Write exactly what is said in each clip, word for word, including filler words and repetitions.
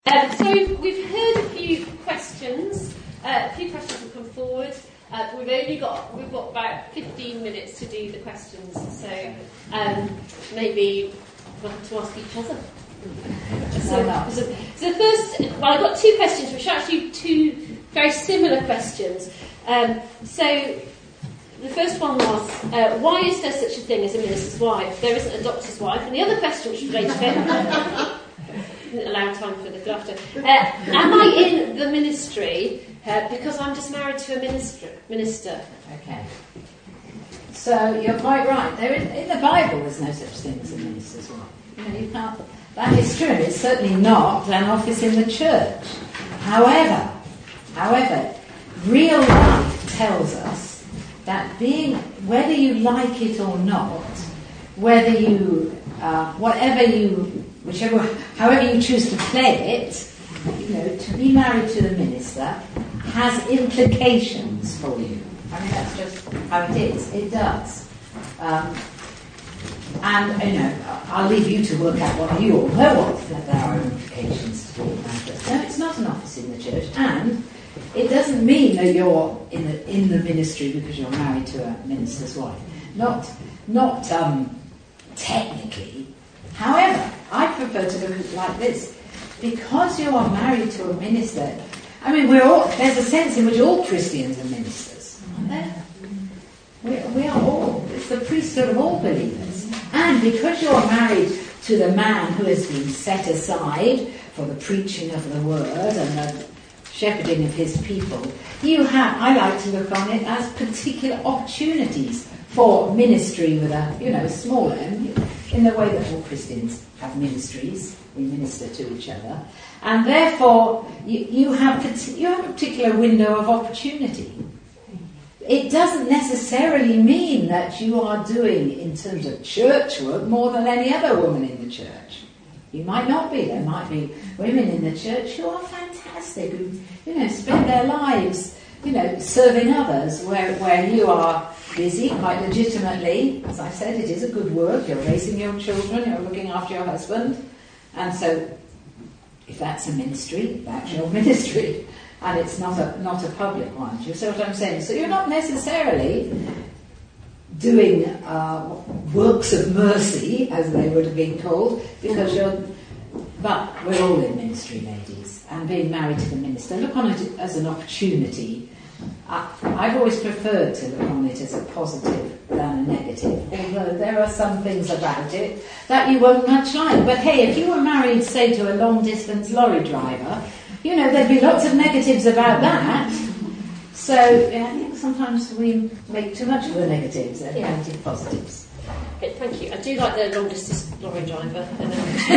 Um, so we've, we've heard a few questions. Uh, a few questions have come forward. Uh, we've only got we've got about fifteen minutes to do the questions. So um, maybe we'll have to ask each other. So, so, so the first, well, I've got two questions, which are actually two very similar questions. Um, so the first one was, uh, why is there such a thing as a minister's wife? There isn't a doctor's wife. And the other question, which relates to it, didn't allow time for the laughter. Uh, am I in the ministry uh, because I'm just married to a minister? Minister. Okay. So you're quite right. There is, in the Bible, there's no such thing as a minister's wife. You know, you can't. That is true. It's certainly not an office in the church. However, however, real life tells us that being, whether you like it or not, whether you, uh, whatever you, whichever, however you choose to play it, you know, to be married to the minister has implications for you. I mean, that's just how it is. It does. Um, and, you know, I'll leave you to work out what you all know what that there are implications to being married. No, it's not an office in the church, and it doesn't mean that you're in the in the ministry because you're married to a minister's wife. Not, not um, technically. However, I prefer to look at it like this. Because you are married to a minister, I mean, we're all, there's a sense in which all Christians are ministers, aren't there? We, we are all. It's the priesthood of all believers. And because you're married to the man who has been set aside for the preaching of the word and the shepherding of his people, you have, I like to look on it as particular opportunities for ministry with a, you know, small m, in the way that all Christians have ministries. We minister to each other. And therefore, you, you, have, you have a particular window of opportunity. It doesn't necessarily mean that you are doing, in terms of church work, more than any other woman in the church. You might not be. There might be women in the church who are fantastic, who, you know, spend their lives, you know, serving others, where, where you are busy, quite legitimately. As I said, it is a good work. You're raising your children, you're looking after your husband. And so, if that's a ministry, that's your ministry. And it's not a not a public one. Do you see what I'm saying? So you're not necessarily doing uh, works of mercy, as they would have been called, because you're... But we're all in ministry, ladies. And being married to the minister, look on it as an opportunity. I, I've always preferred to look on it as a positive than a negative, although there are some things about it that you won't much like. But hey, if you were married, say, to a long-distance lorry driver, you know, there'd be lots of negatives about that. So yeah, I think sometimes we make too much of the negatives and yeah. plenty of positives. Okay, thank you. I do like the long-distance lorry driver. um,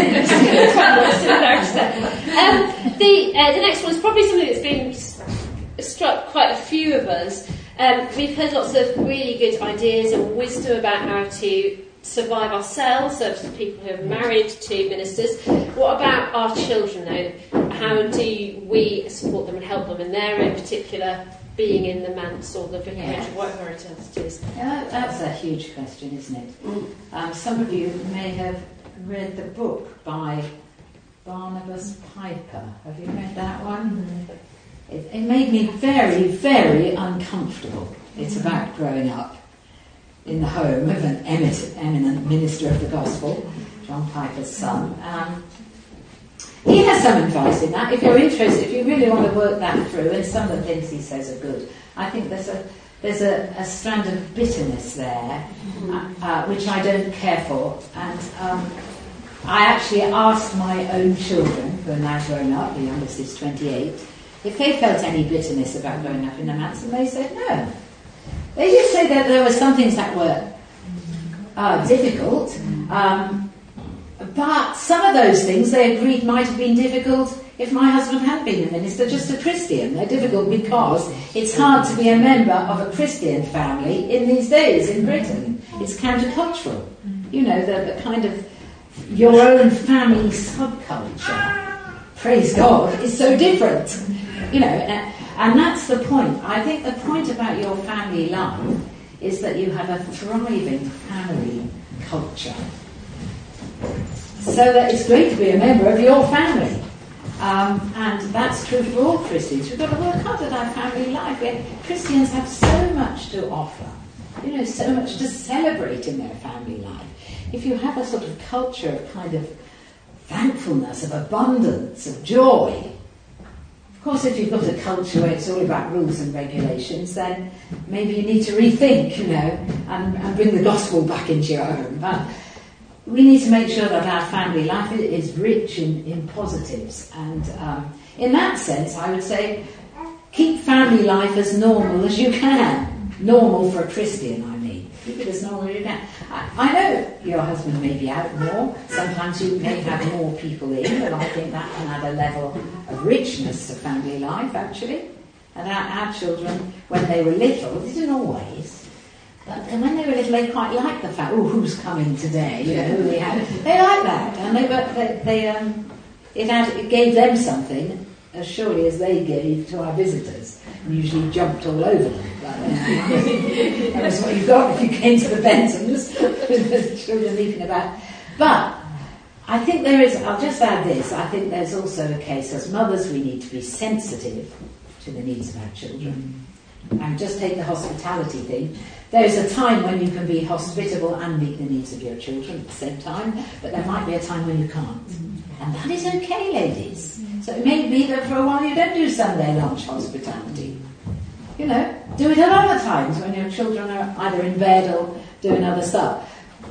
the, uh, the next one is probably something that's been struck quite a few of us. Um, we've heard lots of really good ideas and wisdom about how to survive ourselves, so for people who are married to ministers. What about our children, though? How do we support them and help them in their own particular being in the manse or the vicarage, yes. or whatever it is? Yeah, that's a huge question, isn't it? Mm. Um, some of you may have read the book by Barnabas Piper. Have you read that one? Mm. It, it made me very, very uncomfortable. It's about growing up in the home of an eminent, eminent minister of the gospel, John Piper's son. Um, he has some advice in that. If you're interested, if you really want to work that through, and some of the things he says are good, I think there's a there's a, a strand of bitterness there, uh, uh, which I don't care for. And um, I actually asked my own children, who are now grown up, the youngest is twenty-eight, if they felt any bitterness about growing up in the manse, and they said no. They did say that there were some things that were uh, difficult, um, but some of those things they agreed might have been difficult if my husband hadn't been a minister, just a Christian. They're difficult because it's hard to be a member of a Christian family in these days in Britain. It's countercultural. You know, the, the kind of your own family subculture, praise God, is so different. You know, uh, and that's the point. I think the point about your family life is that you have a thriving family culture. So that it's great to be a member of your family. Um, and that's true for all Christians. We've got to work hard at our family life. We, Christians have so much to offer, you know, so much to celebrate in their family life. If you have a sort of culture of kind of thankfulness, of abundance, of joy, of course, if you've got a culture where it's all about rules and regulations, then maybe you need to rethink, you know, and, and bring the gospel back into your home. But we need to make sure that our family life is rich in, in positives. And um, in that sense, I would say, keep family life as normal as you can. Normal for a Christian, I mean. Keep it as normal as you can. I, I know your husband may be out more. Sometimes you may have more people in, but I think that can add a level of richness to family life, actually. And our, our children, when they were little, they didn't always. But when they were little, they quite liked the fact, oh, who's coming today? You know, who we had. They liked that, and they were, they, they um, it had, it gave them something as surely as they gave to our visitors, and usually jumped all over them. But, uh, that was what you got if you came to the Bentons, with the children leaping about. But I think there is. I'll just add this. I think there's also a case as mothers we need to be sensitive to the needs of our children. And just take the hospitality thing. There's a time when you can be hospitable and meet the needs of your children at the same time, but there might be a time when you can't. And that is okay, ladies. So it may be that for a while you don't do Sunday lunch hospitality. You know, do it at other times when your children are either in bed or doing other stuff.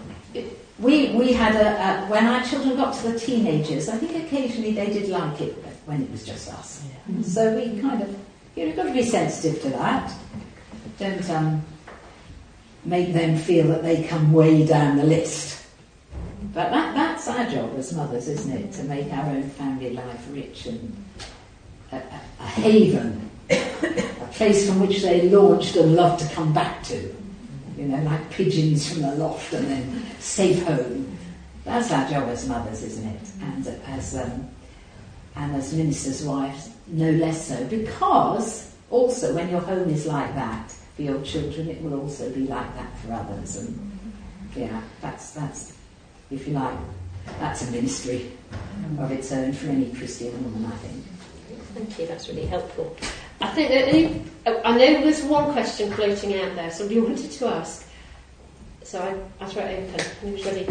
We we had a, a when our children got to the teenagers, I think occasionally they did like it when it was just us. Yeah. So we kind of, you've got to be sensitive to that. Don't um, make them feel that they come way down the list. But that, that's our job as mothers, isn't it? To make our own family life rich and a, a, a haven, a place from which they launched and love to come back to. You know, like pigeons from the loft and then safe home. That's our job as mothers, isn't it? And as um, and as ministers' wives, no less so. Because also, when your home is like that for your children, it will also be like that for others. And yeah, that's that's if you like, that's a ministry of its own for any Christian woman, I think. Thank you. That's really helpful. I think that any, I know there's one question floating out there somebody wanted to ask, so I, I throw it open. Who's ready?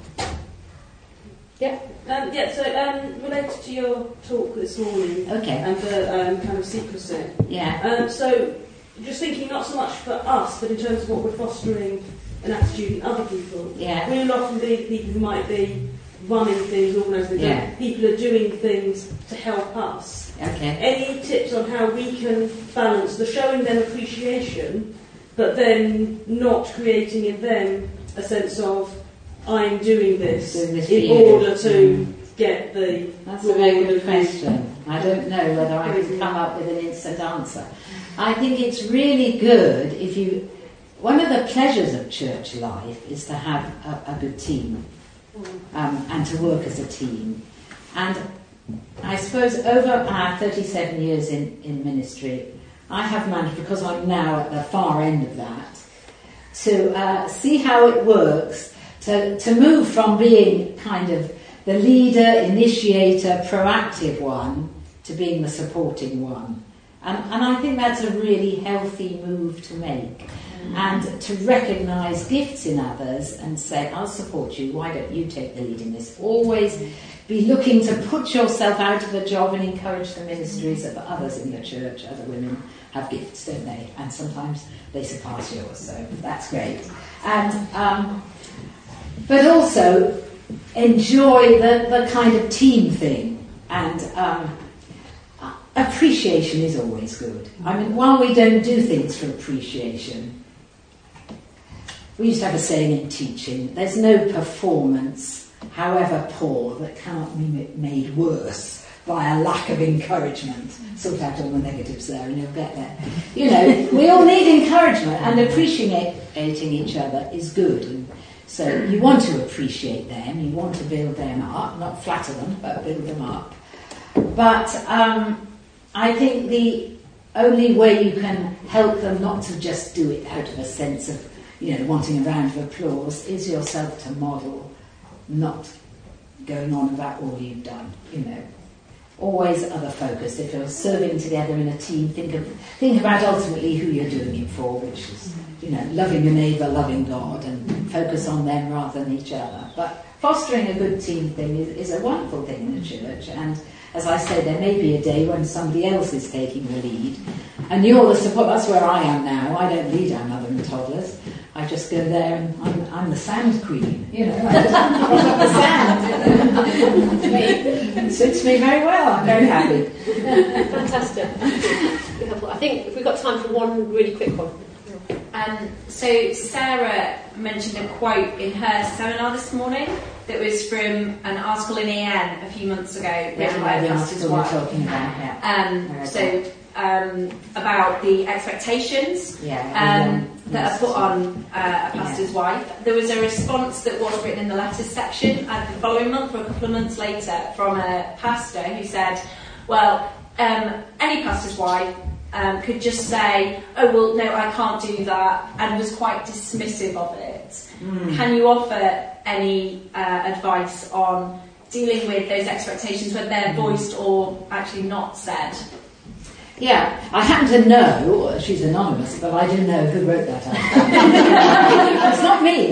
Yeah. Um, yeah. So um, related to your talk this morning, okay, and the um, kind of secrecy. Yeah. Um, so just thinking not so much for us, but in terms of what we're fostering an attitude in other people. Yeah. We will often be people who might be running things, organising things. Yeah. People are doing things to help us. Okay. Any tips on how we can balance the showing them appreciation, but then not creating in them a sense of I'm doing this, doing this in order to mm. get the. That's a very good question. I don't know whether I can come up with an instant answer. I think it's really good if you. One of the pleasures of church life is to have a, a good team, um, and to work as a team, and. I suppose over our thirty-seven years in, in ministry, I have managed, because I'm now at the far end of that, to uh, see how it works, to, to move from being kind of the leader, initiator, proactive one, to being the supporting one. And, and I think that's a really healthy move to make. Mm-hmm. And to recognise gifts in others and say, I'll support you, why don't you take the lead in this? Always be looking to put yourself out of a job and encourage the ministries of others in the church. Other women have gifts, don't they? And sometimes they surpass yours, so that's great. And um, but also enjoy the, the kind of team thing. And um, appreciation is always good. I mean, while we don't do things for appreciation, we used to have a saying in teaching, there's no performance, however poor, that cannot be made worse by a lack of encouragement. Sort out all the negatives there and you'll get there. You know, we all need encouragement, and appreciating each other is good. And so you want to appreciate them, you want to build them up, not flatter them, but build them up. But um, I think the only way you can help them not to just do it out of a sense of, you know, wanting a round of applause is yourself to model, not going on about all you've done, you know. always other focused. If you're serving together in a team, think of think about ultimately who you're doing it for, which is, you know, loving your neighbour, loving God, and focus on them rather than each other. But fostering a good team thing is, is a wonderful thing in the church, and as I say, there may be a day when somebody else is taking the lead, and you're the support. That's where I am now. I don't lead our mother and toddlers. I just go there and I'm, I'm the sand queen, you know. I just rock up the sand. It suits me very well. I'm very happy. Fantastic. I think if we've got time for one really quick one. Um, so Sarah mentioned a quote in her seminar this morning that was from an article in E N a few months ago written Yeah, by a the pastor's article we're wife. talking about, yeah. Um, so um, about the expectations Yeah, um, yeah. that are put on uh, a pastor's wife. There was a response that was written in the letters section uh, the following month or a couple of months later from a pastor who said, well, um, any pastor's wife um, could just say, oh, well, no, I can't do that, and was quite dismissive of it. Mm. Can you offer any uh, advice on dealing with those expectations when they're voiced or actually not said? Yeah, I happen to know, she's anonymous, but I do know who wrote that article. It's not me.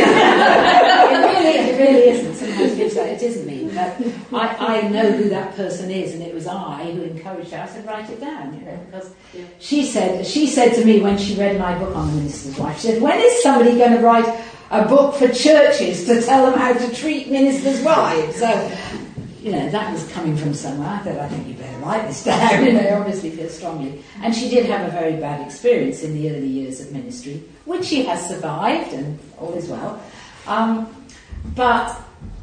It really, it really isn't. Sometimes people say it isn't me, but I, I know who that person is, and it was I who encouraged her. I said, write it down, you know, because she said, she said to me when she read my book on the minister's wife, she said, when is somebody going to write a book for churches to tell them how to treat ministers' wives? So, you know, that was coming from somewhere. I thought, I think you better write this down. You know, obviously feel strongly. And she did have a very bad experience in the early years of ministry, which she has survived, and all is well. Um, but,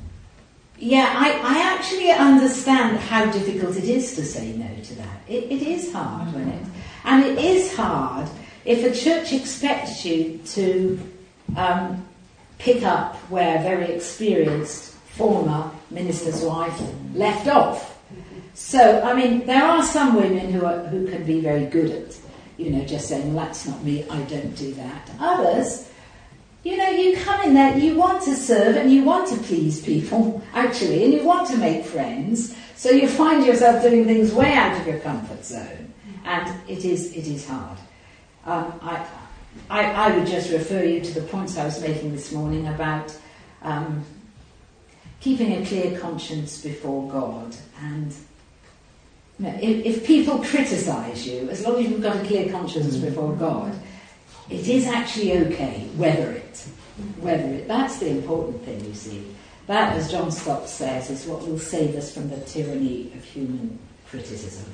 yeah, I, I actually understand how difficult it is to say no to that. It, it is hard, when it, and it is hard if a church expects you to um, pick up where very experienced former minister's wife left off. So, I mean, there are some women who are, who can be very good at, you know, just saying, well, that's not me, I don't do that. Others, you know, you come in there, you want to serve and you want to please people, actually, and you want to make friends, so you find yourself doing things way out of your comfort zone, and it is it is hard. Um, I, I, I would just refer you to the points I was making this morning about um, keeping a clear conscience before God, and you know, if, if people criticise you, as long as you've got a clear conscience before God, it is actually okay. Weather it, weather it. That's the important thing, you see. That, as John Stott says, is what will save us from the tyranny of human criticism.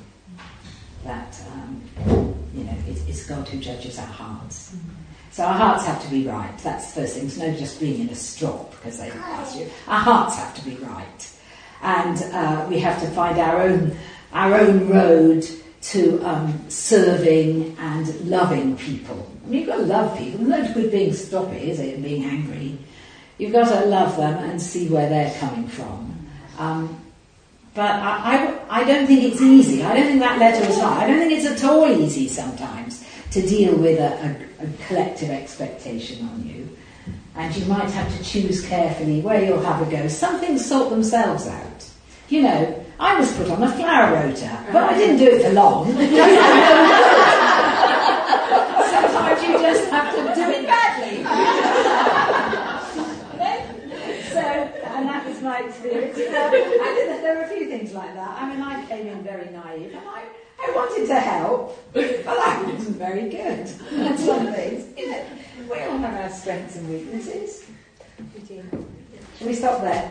That um, you know, it, it's God who judges our hearts. So our hearts have to be right. That's the first thing. It's no just being in a strop because they pass you. Our hearts have to be right, and uh, we have to find our own our own road to um, serving and loving people. I mean, you've got to love people. There's no good being stroppy, is it? And being angry. You've got to love them and see where they're coming from. Um, but I, I, I don't think it's easy. I don't think that letter was right. I don't think it's at all easy sometimes to deal with a, a, a collective expectation on you. And you might have to choose carefully where you'll have a go. Some things sort themselves out. You know, I was put on a flower rota, but I didn't do it for long. Sometimes you just have to do it badly. So, and that was my experience. You know, and there were a few things like that. I mean, I came in very naive, and I, I wanted to help, but I wasn't very good at some things. You know, we all have our strengths and weaknesses. Shall we stop there?